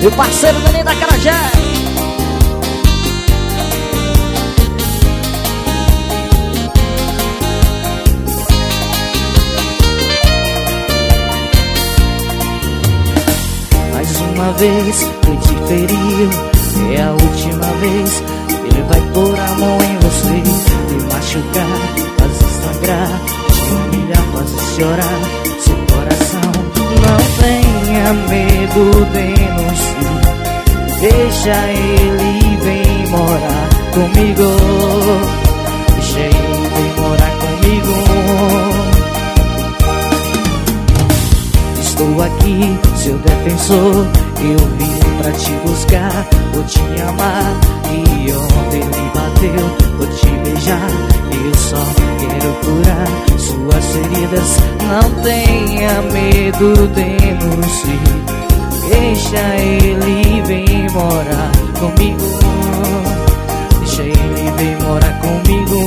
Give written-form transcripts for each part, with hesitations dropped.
Meu parceiro Dani da Carajé. Mais uma vez ele te feriu, é a última vez. Ele vai pôr a mão em você, te machucar, fazer sangrar, te humilhar, fazer chorar. Seu coração não tenha medo, denuncie. Deixa ele vir morar comigo. Deixa ele vir morar comigo. Estou aqui, seu defensor. Eu vim pra te buscar, vou te amar. E onde ele bateu, vou te beijar. Eu só quero curar suas feridas. Não tenha medo, denuncie. Deixa ele vir morar comigo. Deixa ele vir morar comigo.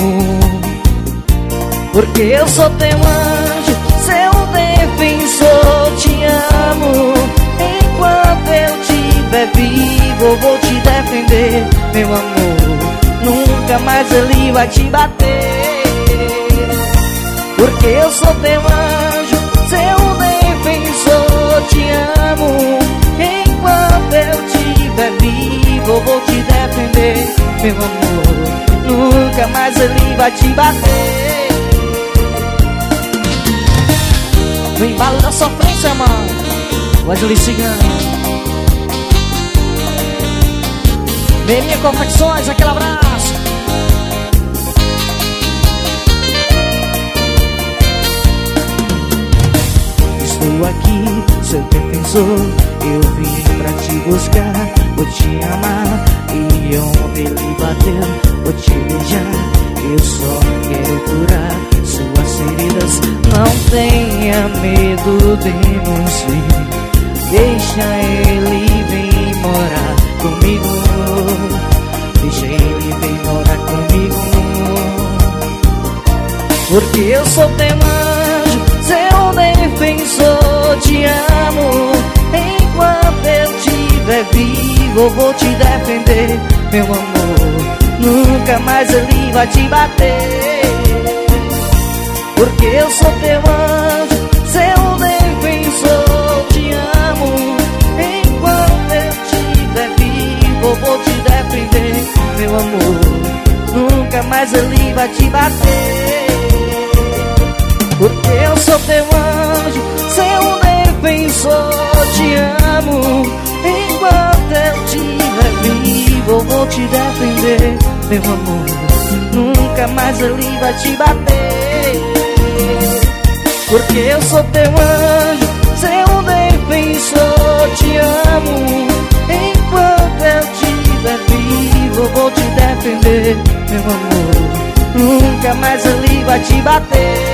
Porque eu sou teu anjo, seu defensor. Te amo. Enquanto eu estiver vivo, eu vou te defender, meu amor. Nunca mais ele vai te bater. Porque eu sou teu anjo, seu defensor. Te amo. Enquanto eu estiver vivo, eu vou te defender, meu amor. Nunca mais ele vai te bater. No embalo da sofrência, mano. Wesley Cigano. Merinha Confecções, aquele abraço. Estou aqui, seu defensor. Eu vim pra te buscar, vou te amar. E onde ele bateu, vou te beijar. Eu só quero curar suas feridas. Não tenha medo, denuncie. Deixa ele vir morar comigo. Deixa ele vir morar comigo. Porque eu sou teu anjo, seu defensor. Te amo. Enquanto eu estiver vivo, eu vou te defender, meu amor. Nunca mais ele vai te bater. Porque eu sou teu anjo, seu defensor. Te amo. Enquanto eu estiver vivo, eu vou te defender, meu amor. Nunca mais ele vai te bater. Porque eu sou teu anjo, seu defensor. Te amo. Enquanto eu estiver vivo, eu vou te defender, meu amor. Nunca mais ele vai te bater. Porque eu sou teu anjo, seu defensor. Te amo. Enquanto eu estiver vivo, eu vou te defender, meu amor. Nunca mais ele vai te bater.